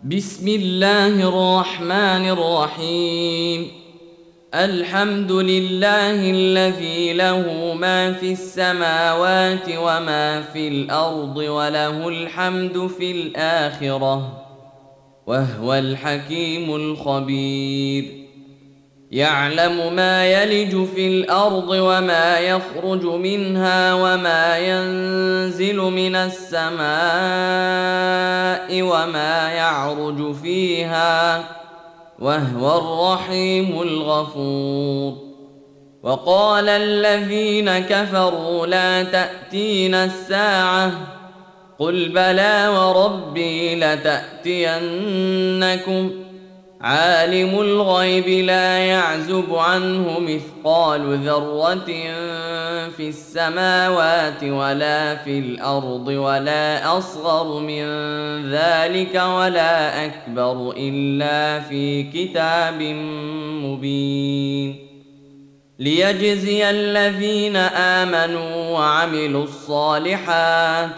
بسم الله الرحمن الرحيم. الحمد لله الذي له ما في السماوات وما في الأرض وله الحمد في الآخرة وهو الحكيم الخبير. يعلم ما يلج في الأرض وما يخرج منها وما ينزل من السماء وما يعرج فيها وهو الرحيم الغفور. وقال الذين كفروا لا تأتينا الساعة قل بلى وربي لتأتينكم عالم الغيب لا يعزب عنه مثقال ذرة في السماوات ولا في الأرض ولا أصغر من ذلك ولا أكبر إلا في كتاب مبين ليجزي الذين آمنوا وعملوا الصالحات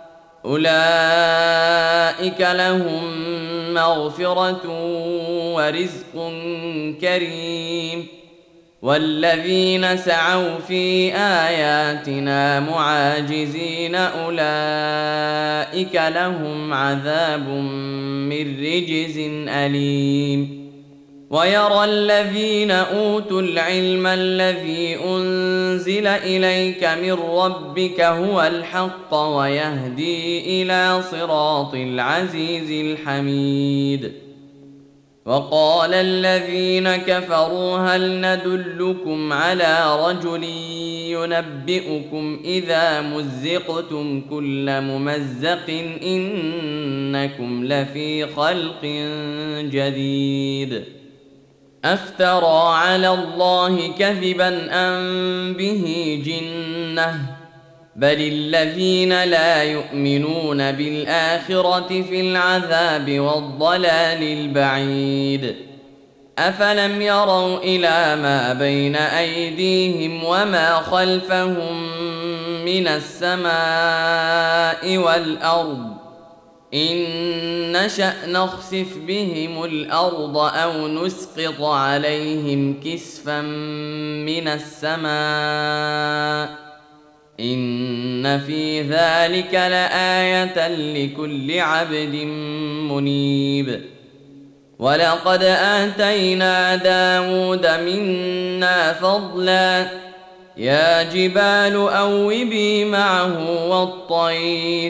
أولئك لهم مغفرة ورزق كريم. والذين سعوا في آياتنا معاجزين أولئك لهم عذاب من رجز أليم. ويرى الذين أوتوا العلم الذي أنزل إليك من ربك هو الحق ويهدي إلى صراط العزيز الحميد. وقال الذين كفروا هل ندلكم على رجل ينبئكم إذا مزقتم كل ممزق إنكم لفي خلق جديد. أفترى على الله كذبا أم به جنة بل الذين لا يؤمنون بالآخرة في العذاب والضلال البعيد. أفلم يروا إلى ما بين أيديهم وما خلفهم من السماء والأرض إن نشأ نخسف بهم الأرض أو نسقط عليهم كسفا من السماء إن في ذلك لآية لكل عبد منيب. ولقد آتينا داود منا فضلا يا جبال أوبي معه والطير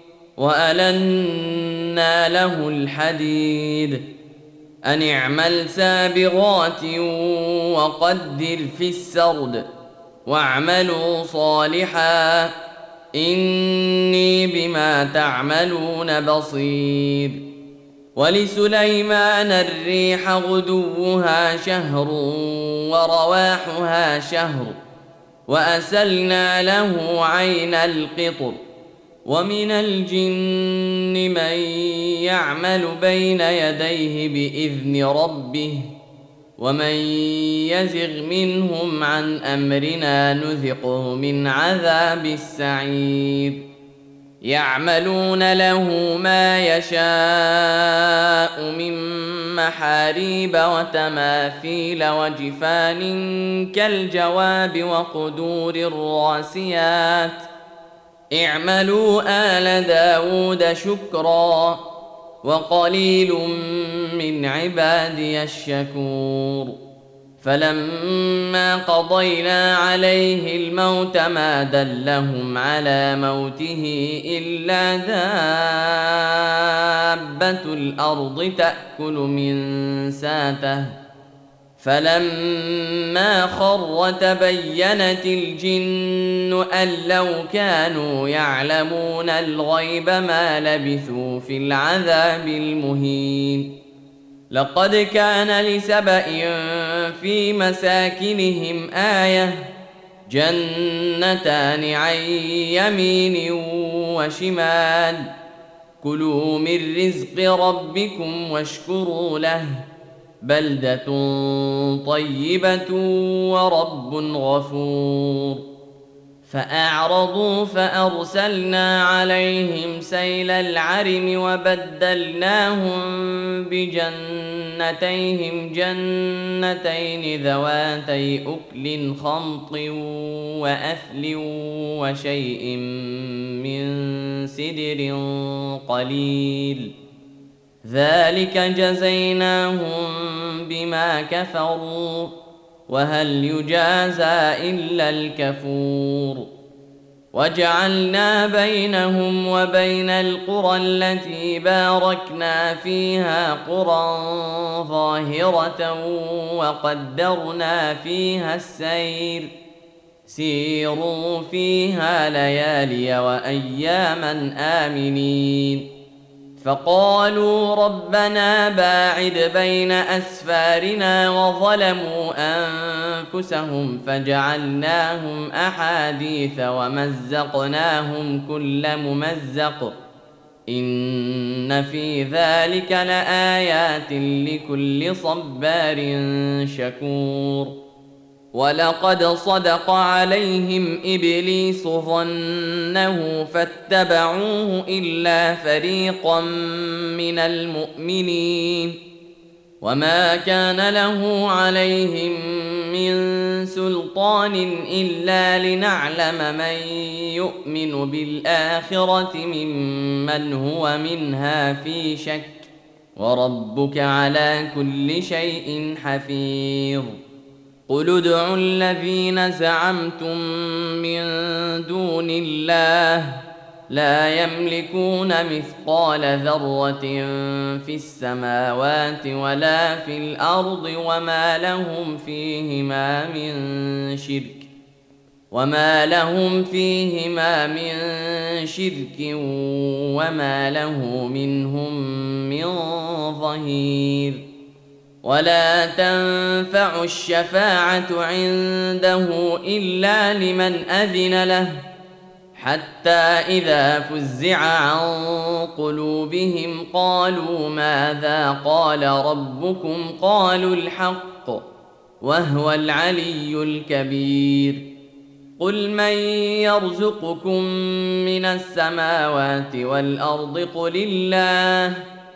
وألنا له الحديد أن اعمل سابغات وقدر في السرد واعملوا صالحا إني بما تعملون بصير. ولسليمان الريح غدوها شهر ورواحها شهر وأسلنا له عين القطر. ومن الجن من يعمل بين يديه بإذن ربه ومن يزغ منهم عن أمرنا نذقه من عذاب السعير. يعملون له ما يشاء من محاريب وتماثيل وجفان كالجواب وقدور الراسيات اعملوا آل داود شكرا وقليل من عبادي الشكور. فلما قضينا عليه الموت ما دلهم على موته إلا دابة الأرض تأكل من ساته فلما خر تبينت الجن أن لو كانوا يعلمون الغيب ما لبثوا في العذاب المهين. لقد كان لسبإ في مساكنهم آية جنتان عن يمين وشمال كلوا من رزق ربكم واشكروا له بلدة طيبة ورب غفور. فأعرضوا فأرسلنا عليهم سيل العرم وبدلناهم بجنتيهم جنتين ذواتي أكل خمط وأثل وشيء من سدر قليل ذلك جزيناهم بما كفروا وهل يجازى إلا الكفور وجعلنا بينهم وبين القرى التي باركنا فيها قرى ظاهرة وقدرنا فيها السير سيروا فيها ليالي وأياما آمنين فقالوا ربنا باعد بين أسفارنا وظلموا أنفسهم فجعلناهم أحاديث ومزقناهم كل ممزق إن في ذلك لآيات لكل صبار شكور ولقد صدق عليهم إبليس ظنه فاتبعوه إلا فريقا من المؤمنين وما كان له عليهم من سلطان إلا لنعلم من يؤمن بالآخرة ممن هو منها في شك وربك على كل شيء حفيظ قل ادعوا الذين زعمتم من دون الله لا يملكون مثقال ذرة في السماوات ولا في الأرض وما لهم فيهما من شرك وما له منهم من ظهير ولا تنفع الشفاعة عنده إلا لمن أذن له حتى إذا فزع عن قلوبهم قالوا ماذا قال ربكم قالوا الحق وهو العلي الكبير قل من يرزقكم من السماوات والأرض قل الله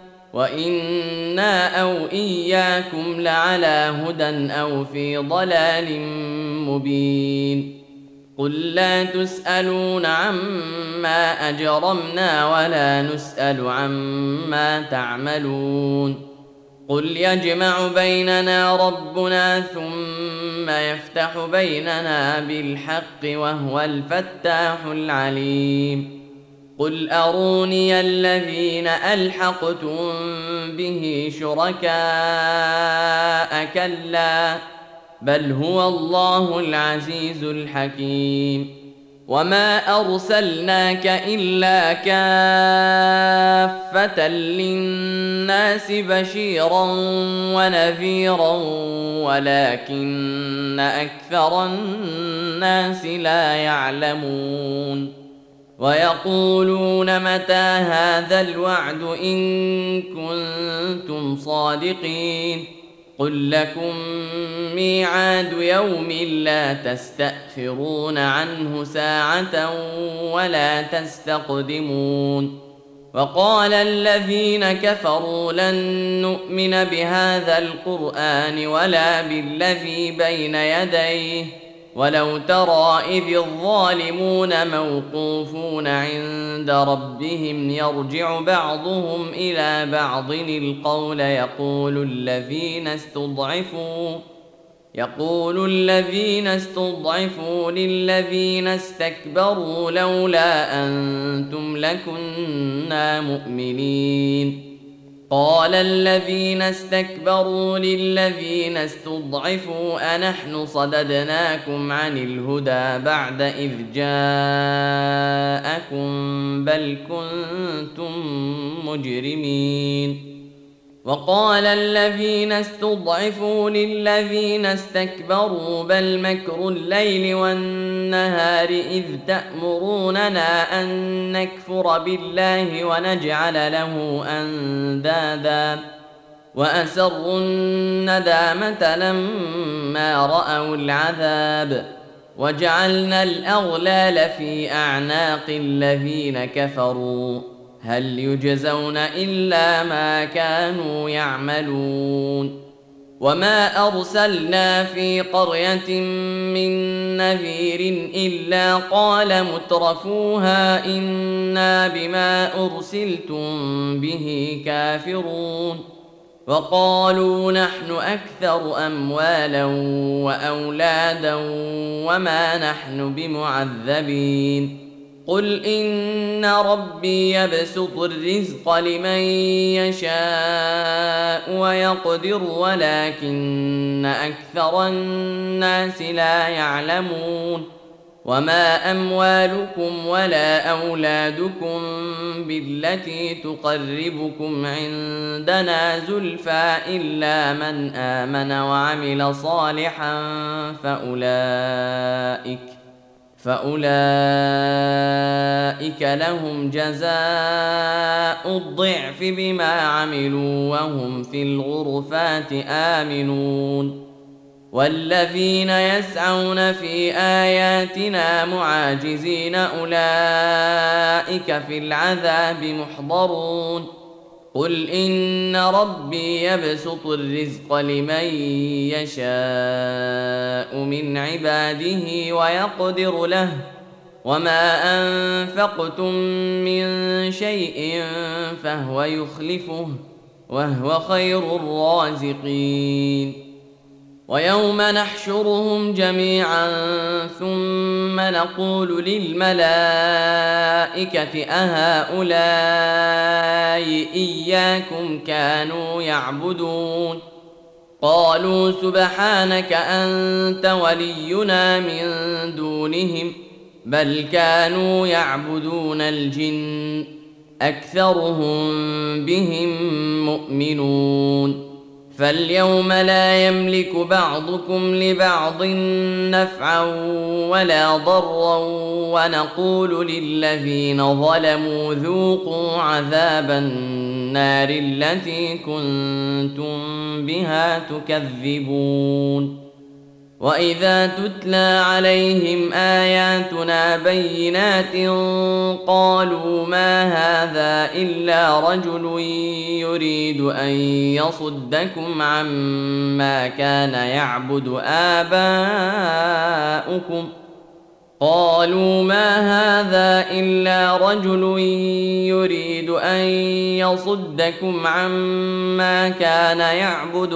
وإنا أو إياكم لعلى هدى أو في ضلال مبين قل لا تسألون عما أجرمنا ولا نسأل عما تعملون قل يجمع بيننا ربنا ثم يفتح بيننا بالحق وهو الفتاح العليم قل أروني الذين ألحقتم به شركاء كلا بل هو الله العزيز الحكيم وما أرسلناك إلا كافة للناس بشيرا ونذيرا ولكن أكثر الناس لا يعلمون ويقولون متى هذا الوعد إن كنتم صادقين قل لكم ميعاد يوم لا تستأخرون عنه ساعة ولا تستقدمون وقال الذين كفروا لن نؤمن بهذا القرآن ولا بالذي بين يديه ولو ترى إذ الظالمون موقوفون عند ربهم يرجع بعضهم إلى بعض القول يقول الذين استضعفوا للذين استكبروا لولا أنتم لكنا مؤمنين قال الذين استكبروا للذين استضعفوا أنحن صددناكم عن الهدى بعد إذ جاءكم بل كنتم مجرمين وقال الذين استضعفوا للذين استكبروا بل مكر الليل والنهار إذ تأمروننا أن نكفر بالله ونجعل له أندادا وأسروا الندامة لما رأوا العذاب وجعلنا الأغلال في أعناق الذين كفروا هل يجزون إلا ما كانوا يعملون وما أرسلنا في قرية من نذير إلا قال مترفوها إنا بما أرسلتم به كافرون وقالوا نحن أكثر أموالا وأولادا وما نحن بمعذبين قل إن ربي يبسط الرزق لمن يشاء ويقدر ولكن أكثر الناس لا يعلمون وما أموالكم ولا أولادكم بالتي تقربكم عندنا زلفى إلا من آمن وعمل صالحا فأولئك لهم جزاء الضعف بما عملوا وهم في الغرفات آمنون والذين يسعون في آياتنا معاجزين أولئك في العذاب محضرون قل إن ربي يبسط الرزق لمن يشاء من عباده ويقدر له وما أنفقتم من شيء فهو يخلفه وهو خير الرازقين ويوم نحشرهم جميعا ثم نقول للملائكة أهؤلاء إياكم كانوا يعبدون قالوا سبحانك أنت ولينا من دونهم بل كانوا يعبدون الجن أكثرهم بهم مؤمنون فاليوم لا يملك بعضكم لبعض نفعا ولا ضرا ونقول للذين ظلموا ذوقوا عذاب النار التي كنتم بها تكذبون وإذا تتلى عليهم آياتنا بينات قالوا ما هذا إلا رجل يريد أن يصدكم عما كان يعبد آباؤكم قالوا ما هذا إلا رجل يريد أن يصدكم عما كان يعبد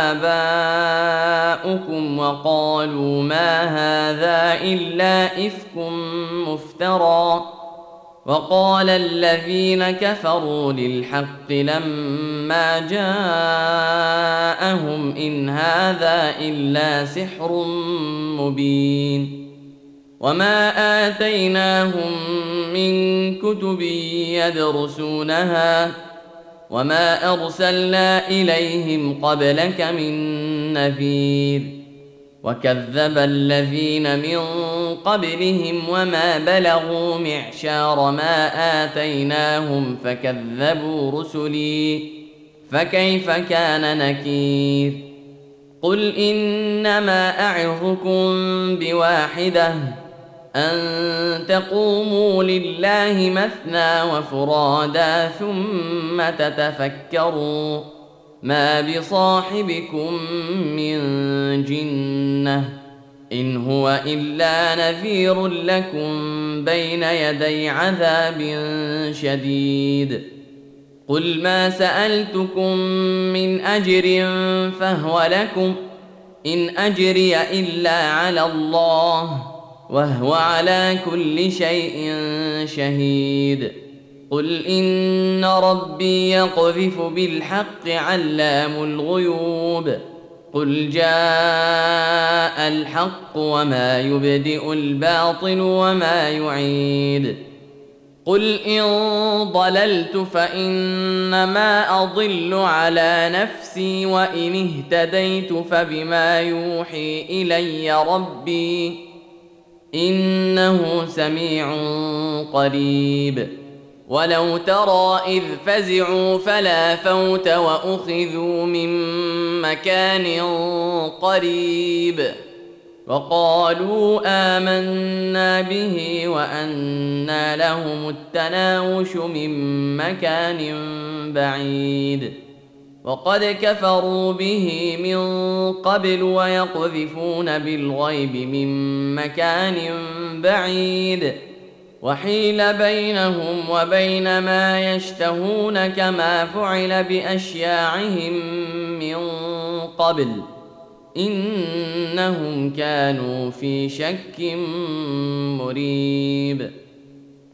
آباؤكم وقالوا ما هذا إلا إفك مفترى وقال الذين كفروا للحق لما جاءهم إن هذا إلا سحر مبين وما آتيناهم من كتب يدرسونها وما أرسلنا إليهم قبلك من نذير وكذب الذين من قبلهم وما بلغوا معشار ما آتيناهم فكذبوا رسلي فكيف كان نكير قل إنما أعظكم بواحدة أن تقوموا لله مثنى وفرادا ثم تتفكروا ما بصاحبكم من جنة إن هو إلا نذير لكم بين يدي عذاب شديد قل ما سألتكم من أجر فهو لكم إن أجري إلا على الله وهو على كل شيء شهيد قل إن ربي يقذف بالحق علام الغيوب قل جاء الحق وما يبدئ الباطل وما يعيد قل إن ضللت فإنما أضل على نفسي وإن اهتديت فبما يوحي إلي ربي إنه سميع قريب ولو ترى إذ فزعوا فلا فوت وأخذوا من مكان قريب وقالوا آمنا به وأنى لهم التناوش من مكان بعيد وقد كفروا به من قبل ويقذفون بالغيب من مكان بعيد وحيل بينهم وبين ما يشتهون كما فعل بأشياعهم من قبل إنهم كانوا في شك مريب